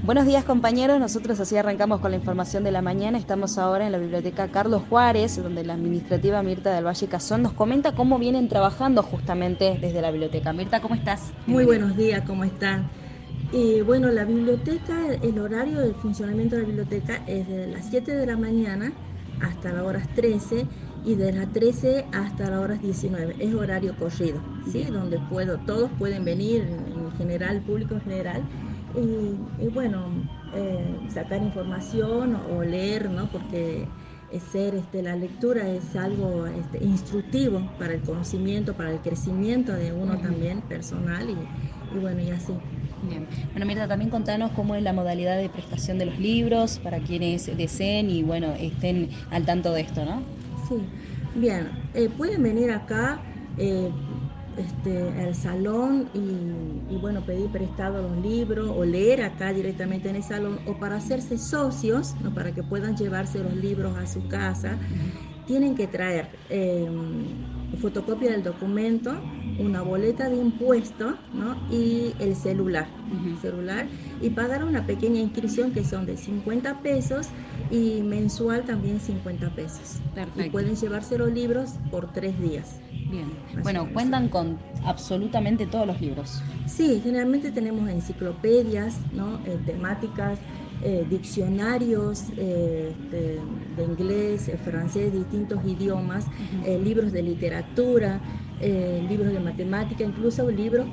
Buenos días compañeros, nosotros así arrancamos con la información de la mañana. Estamos ahora en la biblioteca Carlos Juárez, donde la administrativa Mirta del Valle Casón nos comenta cómo vienen trabajando justamente desde la biblioteca. Mirta, ¿cómo estás? Muy Bienvenida. buenos días, ¿cómo están? Bueno, la biblioteca, el horario del funcionamiento de la biblioteca es de las 7 de la mañana hasta las horas 13 y de las 13 hasta las horas 19. Es horario corrido, ¿sí? Bien. Donde todos pueden venir, en general, el público en general, y bueno, sacar información o leer, ¿no? Porque la lectura es algo instructivo para el conocimiento, para el crecimiento de uno Ujú. también personal y bueno, y así. Bien. Bueno, Mirta, también contanos cómo es la modalidad de prestación de los libros para quienes deseen y bueno, estén al tanto de esto, ¿no? Sí, bien, pueden venir acá eh, al salón y bueno, pedir prestado los libros o leer acá directamente en el salón o para hacerse socios, ¿no? Para que puedan llevarse los libros a su casa, tienen que traer fotocopia del documento, una boleta de impuesto, ¿no? Y el celular, Ujú. celular y pagar una pequeña inscripción que son de 50 pesos y mensual también 50 pesos. Y Perfecto. pueden llevarse los libros por 3 días, Bien. más o Bueno, menos. cuentan con absolutamente todos los libros. Sí, generalmente tenemos enciclopedias, ¿no? Temáticas, diccionarios de inglés, francés, distintos idiomas, libros de literatura, libros de matemática, incluso libros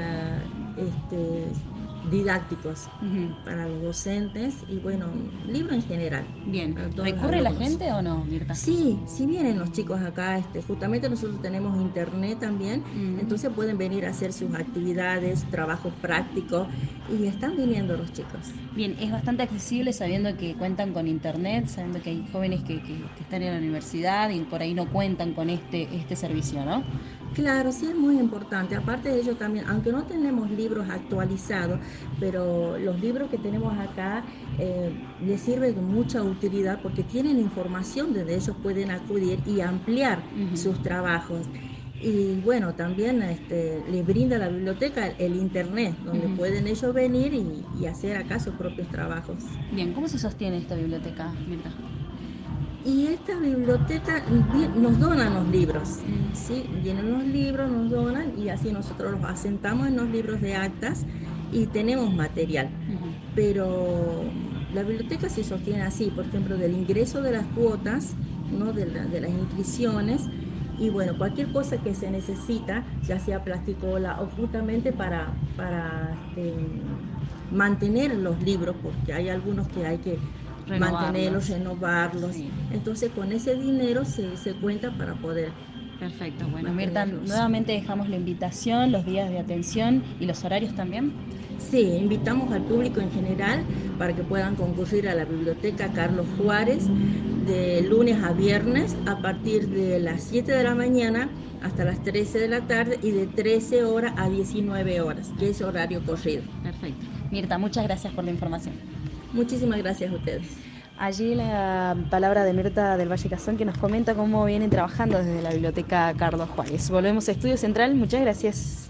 didácticos Ujú. para los docentes y bueno, libros en general Bien. para todos los ¿Recurre la alumnos. gente o no, Mirta? Sí, sí vienen los chicos acá, justamente nosotros tenemos internet también, Mm. entonces pueden venir a hacer sus actividades, trabajos prácticos y están viniendo los chicos. Bien, es bastante accesible sabiendo que cuentan con internet, sabiendo que hay jóvenes que están en la universidad y por ahí no cuentan con este servicio, ¿no? Claro, sí es muy importante. Aparte de ello también, aunque no tenemos libros actualizados, pero los libros que tenemos acá les sirven de mucha utilidad porque tienen información donde ellos pueden acudir y ampliar Ujú. sus trabajos. Y bueno, también les brinda la biblioteca el internet, donde Ujú. pueden ellos venir y hacer acá sus propios trabajos. Bien, ¿cómo se sostiene esta biblioteca, Mirta? Y esta biblioteca nos donan los libros, ¿sí? Vienen los libros, nos donan y así nosotros los asentamos en los libros de actas y tenemos material. Ujú. Pero la biblioteca se sostiene así, por ejemplo, del ingreso de las cuotas, ¿no? De las inscripciones y bueno, cualquier cosa que se necesita, ya sea plasticola o justamente para mantener los libros, porque hay algunos que hay que mantenerlos, Renovarlos. renovarlos. Sí. Entonces con ese dinero se cuenta para poder Perfecto. Bueno, Mirta, mantenerlos. nuevamente dejamos la invitación, los días de atención y los horarios también. Sí, invitamos al público en general para que puedan concurrir a la Biblioteca Carlos Juárez de lunes a viernes a partir de las 7 de la mañana hasta las 13 de la tarde y de 13 horas a 19 horas, que es Perfecto. horario corrido. Perfecto. Mirta, muchas gracias por la información. Muchísimas gracias a ustedes. Allí la palabra de Mirta del Valle Casón que nos comenta cómo vienen trabajando desde la biblioteca Carlos Juárez. Volvemos a Estudio Central, muchas gracias.